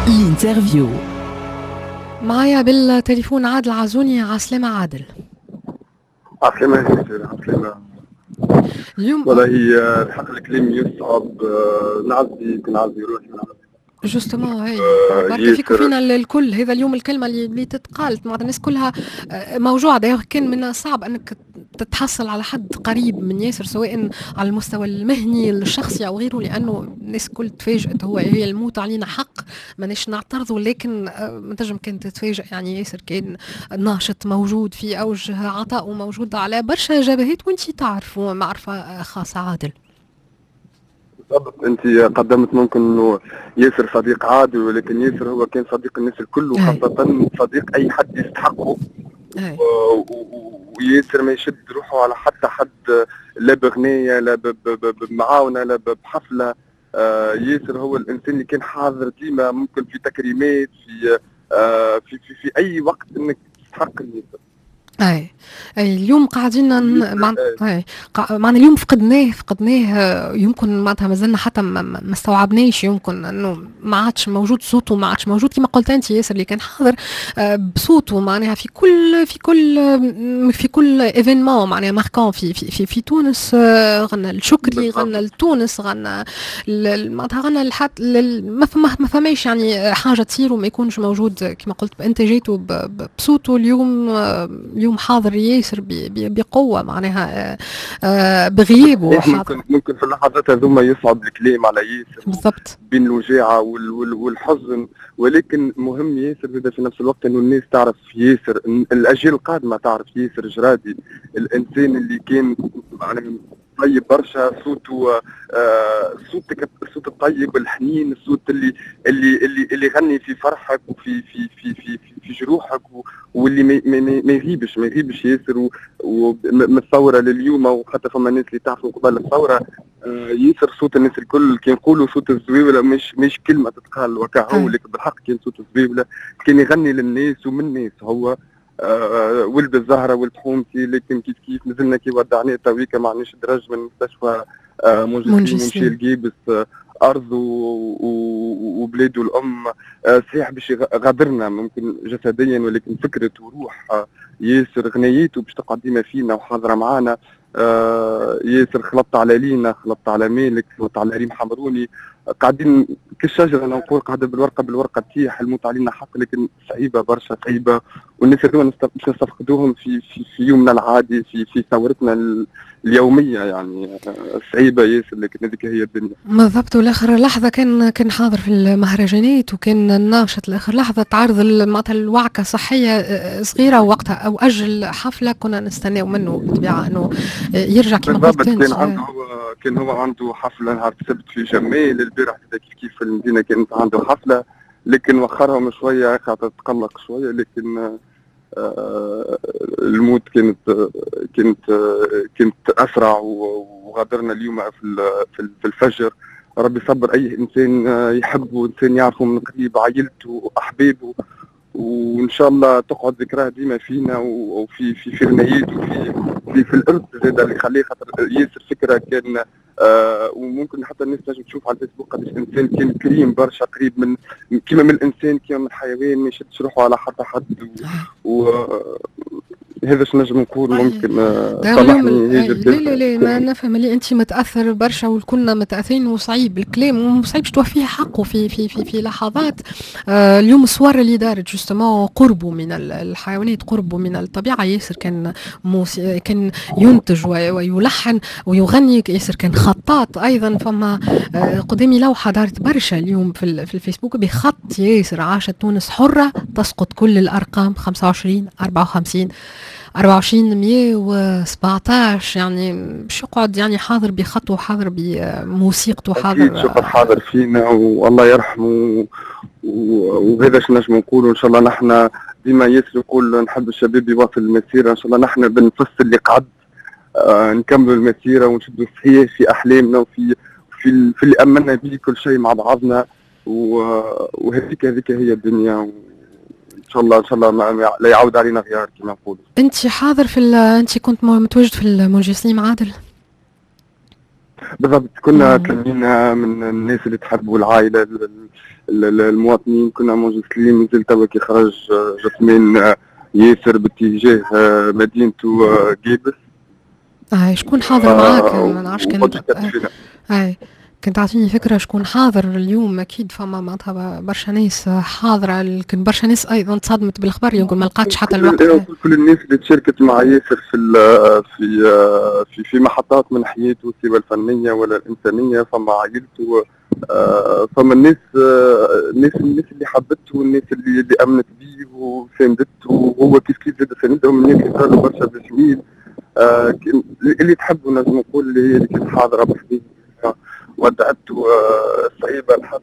الانترفيو. معايا بالتليفون عادل عزوني. عسلامة عادل. عسلامة عسلامة. اليوم والله الحق الكلام يصعب. نعزي روحي جوستومون هاي بركة فيك ياسر. وفينا الكل. هذا اليوم الكلمة اللي تتقالت مع الناس كلها موجوعة. دايما كان من الصعب أنك تتحصل على حد قريب من ياسر، سواء على المستوى المهني الشخصي أو غيره، لأنه الناس كل تفاجأت. هي الموت علينا حق، ماناش نعترضوا، لكن منتجم كانت تتفاجأ. يعني ياسر كان ناشط، موجود في أوج عطاء وموجود على برشا جبهات، وانتي تعرفوا معرفة خاصة عادل. بالضبط، انت قدمت ممكن انه ياسر صديق عادل، ولكن ياسر هو كان صديق الناس الكل، وخاصة صديق اي حد يستحقه. وياسر ما يشد روحه على حتى حد، لا بغنية لا بمعاونة لا بحفلة. ياسر هو الانسان اللي كان حاضر ديما، ممكن في تكريمات، في اي وقت انك تستحق ياسر. اي اليوم قاعدين معنا اليوم فقدناه يمكن معناتها مازلنا حتى ما استوعبناش، يمكن انه ما عادش موجود صوته، ما عادش موجود كما قلت انت ياسر اللي كان حاضر بصوته معناها في كل ايفينمون معناها ماركون في تونس. غنى الشكري، غنى لتونس، غنى معناتها غنى ما فماش يعني حاجه تصير وما يكونش موجود كما قلت بانتاجاته بصوته. اليوم حاضر ياسر بقوة معناها بغيابه. ممكن في اللحظات هذوما يصعب الكلام على ياسر بالضبط، بين الوجاعة والحزن، ولكن مهم ياسر هذا في نفس الوقت انه الناس تعرف ياسر، الاجيال القادمة تعرف ياسر جرادي، الانسان اللي كان يعني طيب برشا، صوته الصوت الطيب الحنين، الصوت اللي يغني في فرحك وفي في في في في جروحك، واللي ما يغيبش ياسر. ومن الثوره لليوم، وحتى فما ناس اللي تعرفوا قبل الثوره، ياسر صوت الناس الكل. كان يقولوا صوت الزويوله، مش كلمه تتقال وكهو، لكن بالحق كان صوت الزويوله، كان يغني للناس ومن الناس. هو ولد الزهرة ولد حومتي، لكن كيف نزلنا كي ودعناه تويكا ما عناش درج من مستشفى منجسين، ومشي الجيبس أرضه وبلاده الأم. صحيح باش غادرنا ممكن جسديا، ولكن فكرة وروح ياسر غنيته باش تقعد ديما فينا وحاضرة معانا. ياسر خلطت على لينا، خلطت على مالك، خلطت على ريم حمروني، قاعدين كالشجرة أنا نقول قاعدة بالورقة تيح. الموت علينا حق، لكن صعيبة برشا صعيبة، والناس هذوما باش نستفقدوهم في يومنا العادي، في ثورتنا اليومية. يعني صعيبة ياسر، لكن هذيك هي الدنيا. بالضبط. والاخر لحظة كان حاضر في المهرجانات، وكان ناشط لاخر لحظة. تعرض معناتها الوعكة صحية صغيرة وقتها، او اجل حفلة كنا نستناو منه بالطبيعة انه يرجع كما قلت انت. كان هو عنده حفلة نهار السبت في جمال، البارح كيف في المدينة كانت عنده حفلة، لكن وخرهم شوية خاطر تقلق شوية. لكن الموت كانت أسرع، وغادرنا اليوم في الفجر. ربي يصبر أي إنسان يحبه، إنسان يعرفه من قريب، عائلته وأحبابه، وإن شاء الله تقعد ذكراه ديما فينا وفي غنايته وفي الإرث هذا اللي خليه. خاطر ياسر فكرة كان وممكن حتى الناس تنجم تشوف على الفيسبوك قداش إنسان كان كريم برشا، قريب من كيما من الإنسان، كيما من الحيوان، ما يشدش روحه على حتى حد. هذا شنو نجم نقول. ممكن صلحني لا ما نفهم اللي انت متاثر برشا والكلنا متاثرين، وصعيب الكلام وصعيب باش توفيه حقه في لحظات. اليوم الصور اللي دارت جوستومون قربوا من الحيوانات، قربوا من الطبيعه. ياسر كان كان ينتج ويلحن ويغني. ياسر كان خطاط ايضا. فما قدامي لوحه دارت برشا اليوم في الفيسبوك بخط ياسر: عاشت تونس حره تسقط كل الارقام 25 54 117. يعني باش يقعد يعني حاضر بخطه وحاضر بموسيقته، حاضر فينا، والله يرحمه. وهذا شنو نجم نقولوا. ان شاء الله نحن ديما ياسر يقول نحب الشباب يواصل المسيره. ان شاء الله نحن بنفس اللي قعد نكملوا المسيره ونشدوا صحيح في احلامنا وفي اللي امنا به كل شيء مع بعضنا. وهذيك هي الدنيا. ان شاء الله لا يعود علينا غيار كما نقولوا. انت حاضر انت كنت متواجد في المنجسين عادل؟ بالضبط كنا تلمينا من الناس اللي تحبوا العائلة المواطنين، كنا منجسلين من زلت توا كي خرج جثمان ياسر باتجاه مدينته جيبس. شكون حاضر معاك؟ ما نعرفش كنت تعطيني فكرة شكون حاضر اليوم. أكيد فما معناتها برشا ناس حاضرة، لكن برشا ناس أيضا تصدمت بالخبر، يقول ما لقاتش حتى الوقت. كل الناس اللي تشاركت مع ياسر في محطات من حياته سواء الفنية ولا الإنسانية، فما عائلته، فما الناس اللي حبته والناس اللي أمنت به وساندته، وهو كيف زاد ساندهم الناس اللي صاروا برشا بجميل اللي تحبوا نجم نقول اللي هي اللي كانت حاضرة بحذيه ودعته صعيبة الحق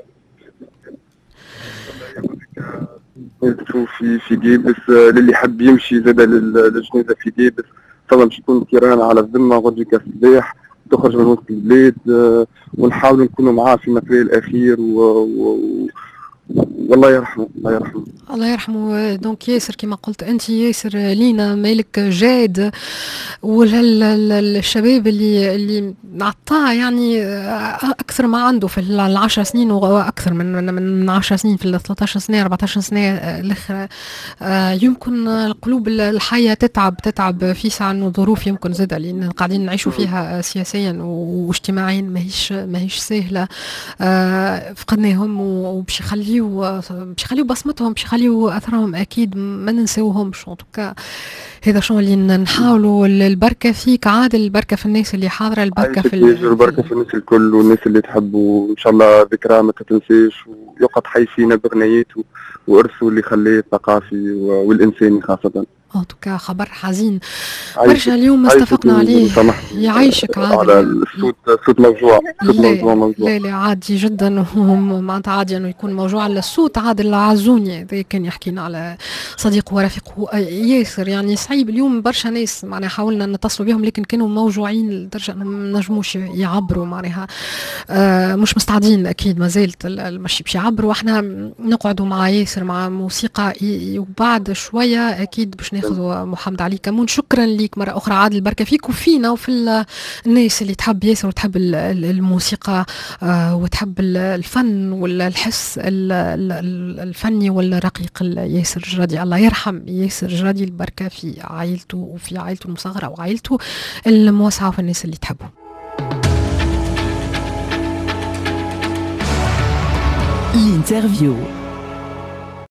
في جيبس. للي حب يمشي زاد للجنازة في جيبس طبعا باش تكون كيران على الذمة غدوة الصباح تخرج من وسط البلاد، ونحاول نكونوا معاه في مطريه الأخير والله يرحمه الله يرحمه الله يرحمه. دونك ياسر كما قلت انت، ياسر لينا مالك جاد، والشباب اللي عطاه يعني اكثر ما عنده في ال10 سنين واكثر من 10 سنين، في ال 13 سنه 14 سنه الاخرى. يمكن القلوب الحيه تتعب في ساعة ظروف يمكن زاد لان قاعدين نعيشوا فيها سياسيا واجتماعيا ماهيش سهله. فقدناهم وباش يخليوا بصمتهم، باش يخليوا اثرهم، اكيد ما ننساوهمش. هذا شو اللي نحاولوا. البركه فيك عادل، البركه في الناس اللي حاضره، البركه في البركه في الناس الكل والناس اللي تحبوا، ان شاء الله ذكرى ما تتنسيش ويقعد حي فينا بغنيته وارثه اللي خليه الثقافي والانساني خاصه. توكا خبر حزين برشا اليوم ما اتفقنا عليه. يعيشك عادل على الصوت موجوع. لا عادي جدا، معناتها عادي انه يكون موجوع على الصوت. عادل عزوني كان يحكينا على صديقه ورفيقه ياسر. يعني صعيب اليوم برشا ناس معناها حاولنا نتصلوا بهم لكن كانوا موجوعين لدرجه انهم ما نجموش يعبروا، معناها مش مستعدين اكيد ما زالت المشي باش يعبروا. احنا نقعدوا مع ياسر مع موسيقى وبعد شويه اكيد باش ناخذوا محمد علي كمون. شكرا ليك مرة أخرى عادل، البركة فيك وفينا وفي الناس اللي تحب ياسر وتحب الموسيقى وتحب الفن والحس الفني والرقيق ياسر جرادي. الله يرحم ياسر جرادي، البركة في عائلته وفي عائلته المصغرة وعائلته الموسعة وفي الناس اللي تحبه. الانترفيو.